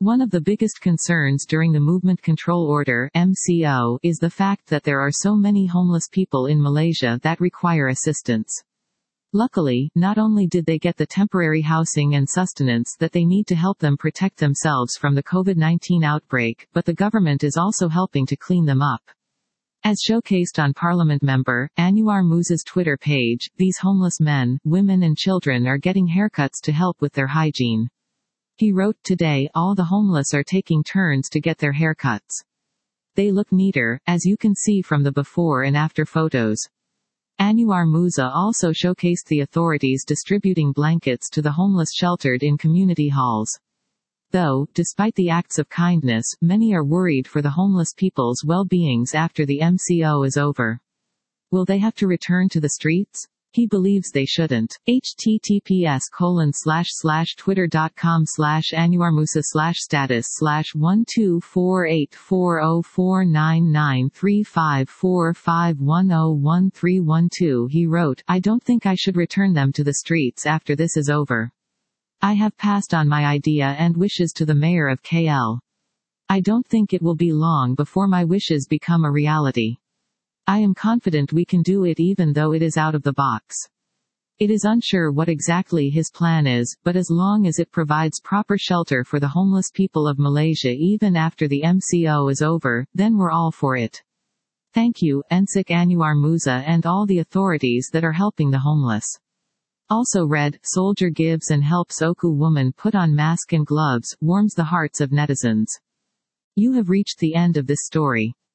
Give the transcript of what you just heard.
One of the biggest concerns during the Movement Control Order (MCO) is the fact that there are so many homeless people in Malaysia that require assistance. Luckily, not only did they get the temporary housing and sustenance that they need to help them protect themselves from the COVID-19 outbreak, but the government is also helping to clean them up. As showcased on Parliament member Anwar Musa's Twitter page, these homeless men, women and children are getting haircuts to help with their hygiene. He wrote, "Today, all the homeless are taking turns to get their haircuts. They look neater, as you can see from the before and after photos." Anwar Musa also showcased the authorities distributing blankets to the homeless sheltered in community halls. Though, despite the acts of kindness, many are worried for the homeless people's well-beings after the MCO is over. Will they have to return to the streets? He believes they shouldn't. https://anwarmusa/status/1248409935451013112 He wrote, "I don't think I should return them to the streets after this is over. I have passed on my idea and wishes to the mayor of KL. I don't think it will be long before my wishes become a reality. I am confident we can do it even though it is out of the box." It is unsure what exactly his plan is, but as long as it provides proper shelter for the homeless people of Malaysia even after the MCO is over, then we're all for it. Thank you, Encik Anwar Musa and all the authorities that are helping the homeless. Also read, Soldier gives and helps Oku woman put on mask and gloves, warms the hearts of netizens. You have reached the end of this story.